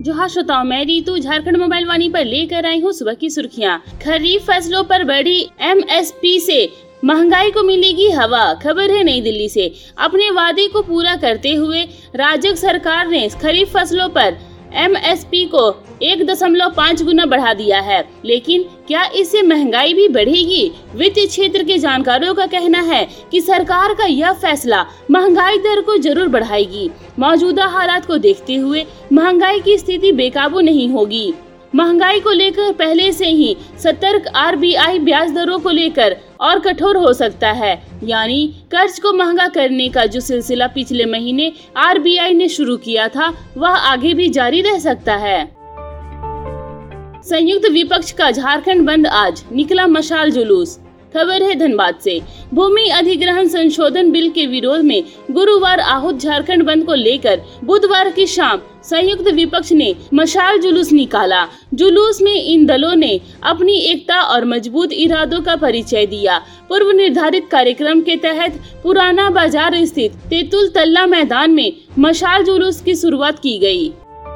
जहाँ श्रोताओं मैं रीतू झारखंड मोबाइल वाणी पर लेकर आई हूँ सुबह की सुर्खियाँ। खरीफ फसलों पर बढ़ी MSP से महंगाई को मिलेगी हवा। खबर है नई दिल्ली से। अपने वादे को पूरा करते हुए राजग सरकार ने खरीफ फसलों पर MSP को 1.5 गुना बढ़ा दिया है, लेकिन क्या इससे महंगाई भी बढ़ेगी? वित्त क्षेत्र के जानकारों का कहना है कि सरकार का यह फैसला महंगाई दर को जरूर बढ़ाएगी। मौजूदा हालात को देखते हुए महंगाई की स्थिति बेकाबू नहीं होगी। महंगाई को लेकर पहले से ही सतर्क RBI ब्याज दरों को लेकर और कठोर हो सकता है, यानी कर्ज को महंगा करने का जो सिलसिला पिछले महीने RBI ने शुरू किया था वह आगे भी जारी रह सकता है। संयुक्त विपक्ष का झारखंड बंद आज, निकला मशाल जुलूस। खबर है धनबाद से। भूमि अधिग्रहण संशोधन बिल के विरोध में गुरुवार आहूत झारखंड बंद को लेकर बुधवार की शाम संयुक्त विपक्ष ने मशाल जुलूस निकाला। जुलूस में इन दलों ने अपनी एकता और मजबूत इरादों का परिचय दिया। पूर्व निर्धारित कार्यक्रम के तहत पुराना बाजार स्थित तेतुल तल्ला मैदान में मशाल जुलूस की शुरुआत की गई।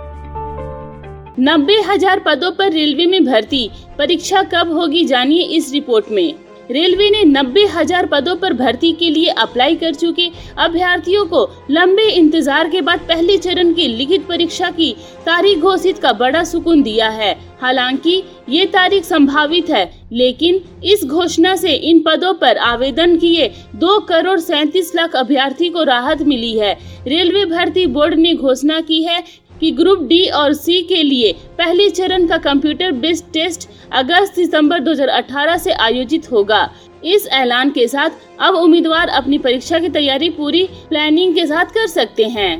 90,000 पदों पर रेलवे में भर्ती, परीक्षा कब होगी जानिए इस रिपोर्ट में। रेलवे ने 90,000 पदों पर भर्ती के लिए अप्लाई कर चुके अभ्यर्थियों को लंबे इंतजार के बाद पहले चरण की लिखित परीक्षा की तारीख घोषित का बड़ा सुकून दिया है। हालांकि ये तारीख संभावित है, लेकिन इस घोषणा से इन पदों पर आवेदन किए 2,37,00,000 अभ्यर्थी को राहत मिली है। रेलवे भर्ती बोर्ड ने घोषणा की है कि ग्रुप D और C के लिए पहले चरण का कंप्यूटर बेस्ड टेस्ट अगस्त-सितंबर 2018 से आयोजित होगा। इस ऐलान के साथ अब उम्मीदवार अपनी परीक्षा की तैयारी पूरी प्लानिंग के साथ कर सकते हैं।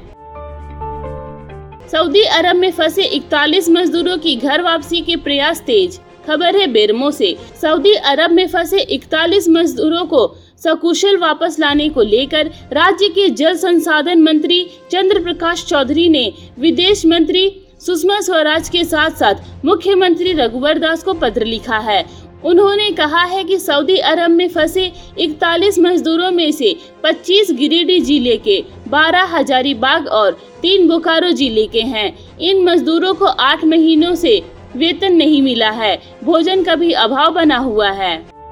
सऊदी अरब में फंसे 41 मजदूरों की घर वापसी के प्रयास तेज। खबर है बेरमो से। सऊदी अरब में फंसे 41 मजदूरों को सकुशल वापस लाने को लेकर राज्य के जल संसाधन मंत्री चंद्र प्रकाश चौधरी ने विदेश मंत्री सुषमा स्वराज के साथ साथ मुख्यमंत्री रघुवर दास को पत्र लिखा है। उन्होंने कहा है कि सऊदी अरब में फंसे 41 मजदूरों में से 25 गिरिडीह जिले के, 12 हजारीबाग और 3 बोकारो जिले के हैं। इन मजदूरों को 8 महीनों से वेतन नहीं मिला है। भोजन का भी अभाव बना हुआ है।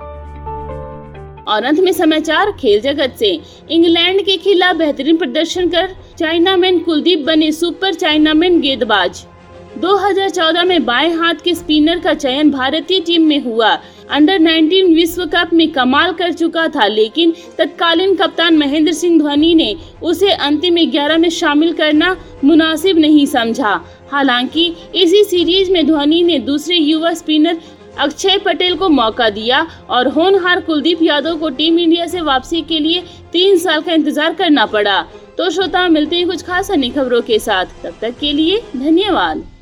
और अंत में समाचार खेल जगत से। इंग्लैंड के खिलाफ बेहतरीन प्रदर्शन कर चाइनामैन कुलदीप बने सुपर चाइनामैन गेंदबाज। 2014 में बाएं हाथ के स्पिनर का चयन भारतीय टीम में हुआ। अंडर 19 विश्व कप में कमाल कर चुका था, लेकिन तत्कालीन कप्तान महेंद्र सिंह धोनी ने उसे अंतिम 11 में शामिल करना मुनासिब नहीं समझा। हालांकि इसी सीरीज में धोनी ने दूसरे युवा स्पिनर अक्षय पटेल को मौका दिया और होनहार कुलदीप यादव को टीम इंडिया से वापसी के लिए 3 साल का इंतजार करना पड़ा। तो श्रोता, मिलते हैं कुछ खास अन्य खबरों के साथ। तब तक के लिए धन्यवाद।